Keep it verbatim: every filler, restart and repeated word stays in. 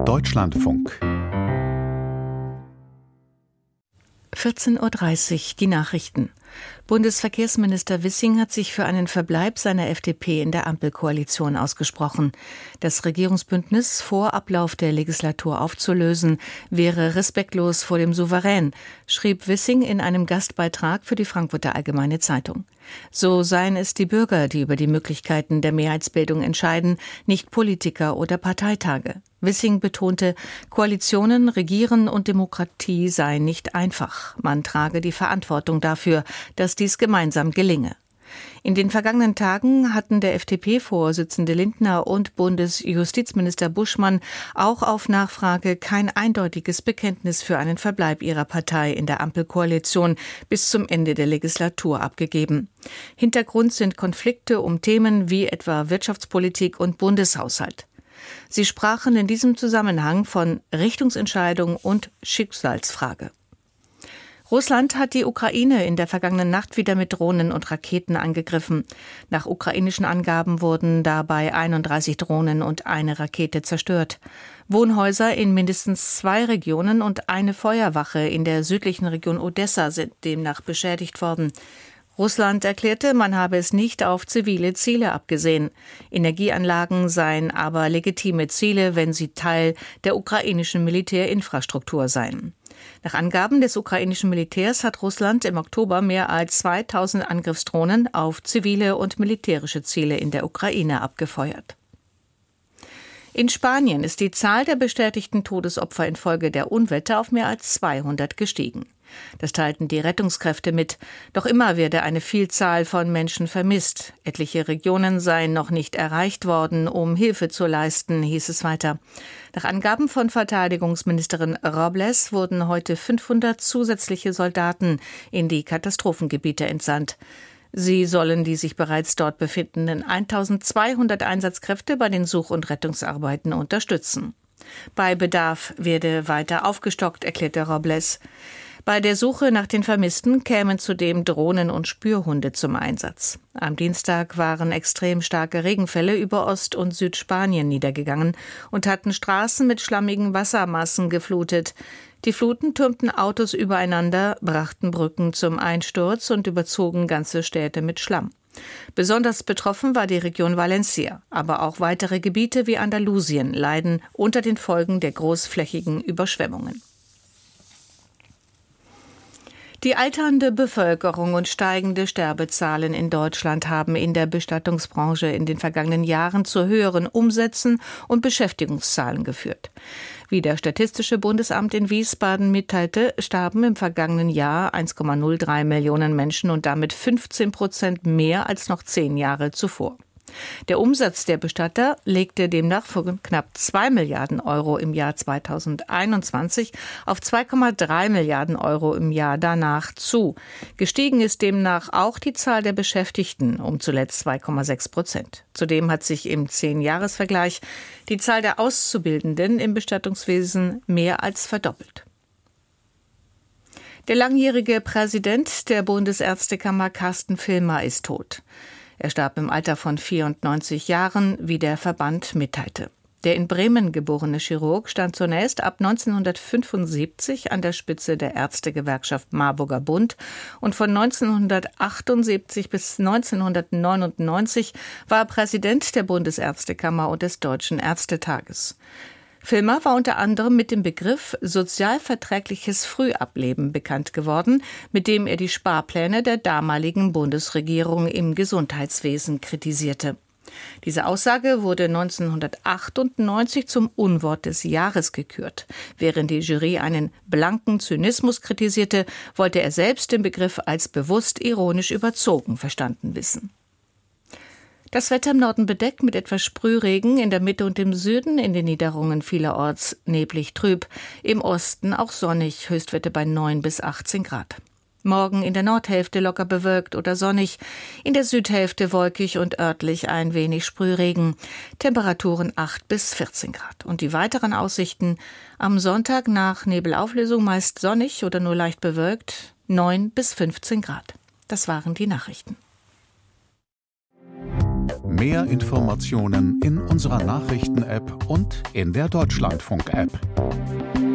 Deutschlandfunk. vierzehn Uhr dreißig, die Nachrichten. Bundesverkehrsminister Wissing hat sich für einen Verbleib seiner F D P in der Ampelkoalition ausgesprochen. Das Regierungsbündnis vor Ablauf der Legislatur aufzulösen, wäre respektlos vor dem Souverän, schrieb Wissing in einem Gastbeitrag für die Frankfurter Allgemeine Zeitung. So seien es die Bürger, die über die Möglichkeiten der Mehrheitsbildung entscheiden, nicht Politiker oder Parteitage. Wissing betonte, Koalitionen, Regieren und Demokratie seien nicht einfach. Man trage die Verantwortung dafür, dass dies gemeinsam gelinge. In den vergangenen Tagen hatten der F D P-Vorsitzende Lindner und Bundesjustizminister Buschmann auch auf Nachfrage kein eindeutiges Bekenntnis für einen Verbleib ihrer Partei in der Ampelkoalition bis zum Ende der Legislatur abgegeben. Hintergrund sind Konflikte um Themen wie etwa Wirtschaftspolitik und Bundeshaushalt. Sie sprachen in diesem Zusammenhang von Richtungsentscheidung und Schicksalsfrage. Russland hat die Ukraine in der vergangenen Nacht wieder mit Drohnen und Raketen angegriffen. Nach ukrainischen Angaben wurden dabei einunddreißig Drohnen und eine Rakete zerstört. Wohnhäuser in mindestens zwei Regionen und eine Feuerwache in der südlichen Region Odessa sind demnach beschädigt worden. Russland erklärte, man habe es nicht auf zivile Ziele abgesehen. Energieanlagen seien aber legitime Ziele, wenn sie Teil der ukrainischen Militärinfrastruktur seien. Nach Angaben des ukrainischen Militärs hat Russland im Oktober mehr als zweitausend Angriffsdrohnen auf zivile und militärische Ziele in der Ukraine abgefeuert. In Spanien ist die Zahl der bestätigten Todesopfer infolge der Unwetter auf mehr als zweihundert gestiegen. Das teilten die Rettungskräfte mit. Doch immer werde eine Vielzahl von Menschen vermisst. Etliche Regionen seien noch nicht erreicht worden, um Hilfe zu leisten, hieß es weiter. Nach Angaben von Verteidigungsministerin Robles wurden heute fünfhundert zusätzliche Soldaten in die Katastrophengebiete entsandt. Sie sollen die sich bereits dort befindenden eintausendzweihundert Einsatzkräfte bei den Such- und Rettungsarbeiten unterstützen. Bei Bedarf werde weiter aufgestockt, erklärte Robles. Bei der Suche nach den Vermissten kämen zudem Drohnen und Spürhunde zum Einsatz. Am Dienstag waren extrem starke Regenfälle über Ost- und Südspanien niedergegangen und hatten Straßen mit schlammigen Wassermassen geflutet. Die Fluten türmten Autos übereinander, brachten Brücken zum Einsturz und überzogen ganze Städte mit Schlamm. Besonders betroffen war die Region Valencia, aber auch weitere Gebiete wie Andalusien leiden unter den Folgen der großflächigen Überschwemmungen. Die alternde Bevölkerung und steigende Sterbezahlen in Deutschland haben in der Bestattungsbranche in den vergangenen Jahren zu höheren Umsätzen und Beschäftigungszahlen geführt. Wie das Statistische Bundesamt in Wiesbaden mitteilte, starben im vergangenen Jahr eins Komma null drei Millionen Menschen und damit fünfzehn Prozent mehr als noch zehn Jahre zuvor. Der Umsatz der Bestatter legte demnach von knapp zwei Milliarden Euro im Jahr zweitausendeinundzwanzig auf zwei Komma drei Milliarden Euro im Jahr danach zu. Gestiegen ist demnach auch die Zahl der Beschäftigten um zuletzt zwei Komma sechs Prozent. Zudem hat sich im Zehn-Jahres-Vergleich die Zahl der Auszubildenden im Bestattungswesen mehr als verdoppelt. Der langjährige Präsident der Bundesärztekammer Carsten Vilmer ist tot. Er starb im Alter von vierundneunzig Jahren, wie der Verband mitteilte. Der in Bremen geborene Chirurg stand zunächst ab neunzehnhundertfünfundsiebzig an der Spitze der Ärztegewerkschaft Marburger Bund und von neunzehnhundertachtundsiebzig bis neunzehnhundertneunundneunzig war er Präsident der Bundesärztekammer und des Deutschen Ärztetages. Vilmer war unter anderem mit dem Begriff sozialverträgliches Frühableben bekannt geworden, mit dem er die Sparpläne der damaligen Bundesregierung im Gesundheitswesen kritisierte. Diese Aussage wurde neunzehnhundertachtundneunzig zum Unwort des Jahres gekürt. Während die Jury einen blanken Zynismus kritisierte, wollte er selbst den Begriff als bewusst ironisch überzogen verstanden wissen. Das Wetter im Norden bedeckt mit etwas Sprühregen, in der Mitte und im Süden, in den Niederungen vielerorts neblig trüb, im Osten auch sonnig, Höchstwerte bei neun bis achtzehn Grad. Morgen in der Nordhälfte locker bewölkt oder sonnig, in der Südhälfte wolkig und örtlich ein wenig Sprühregen, Temperaturen acht bis vierzehn Grad. Und die weiteren Aussichten: am Sonntag nach Nebelauflösung meist sonnig oder nur leicht bewölkt, neun bis fünfzehn Grad. Das waren die Nachrichten. Mehr Informationen in unserer Nachrichten-App und in der Deutschlandfunk-App.